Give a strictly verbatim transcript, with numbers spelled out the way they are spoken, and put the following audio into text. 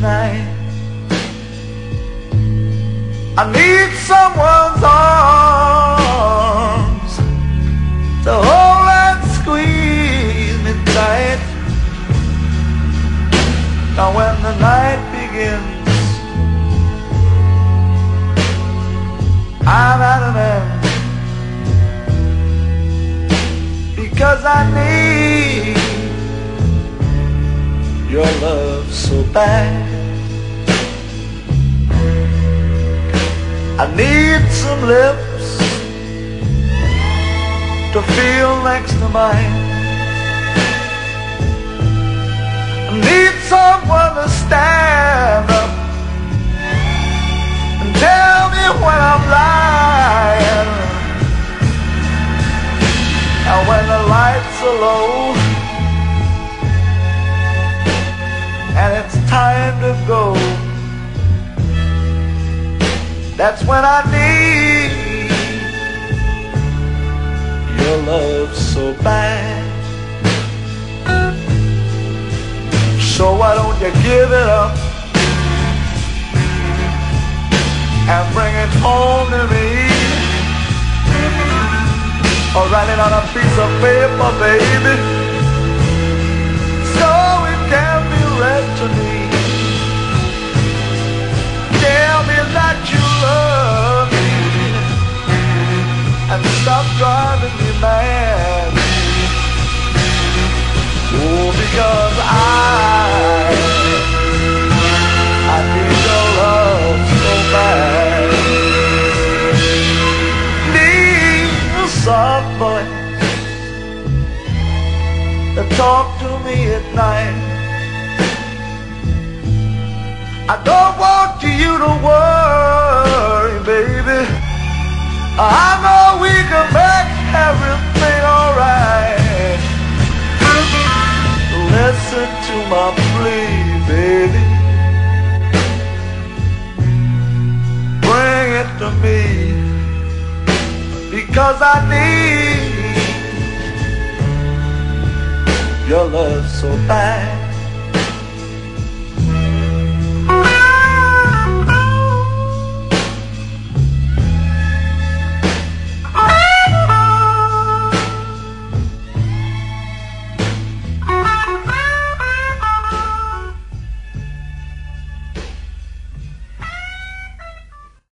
tonight. I need someone's arms to hold and squeeze me tight. Now when the night begins, I'm at an end, because I need your love so bad. I need some lips to feel next to mine. I need someone to stand up and tell me when I'm lying. And when the lights are low and it's time to go, that's when I need your love so bad. So why don't you give it up and bring it home to me, or write it on a piece of paper, baby, so it can be read to me. Tell me that you love me and stop driving me mad. Oh, because I I need your love so bad. Need a soft voice to talk to me at night. I don't want you to worry, baby. I know we can make everything alright. Listen to my plea, baby. Bring it to me, because I need your love so bad.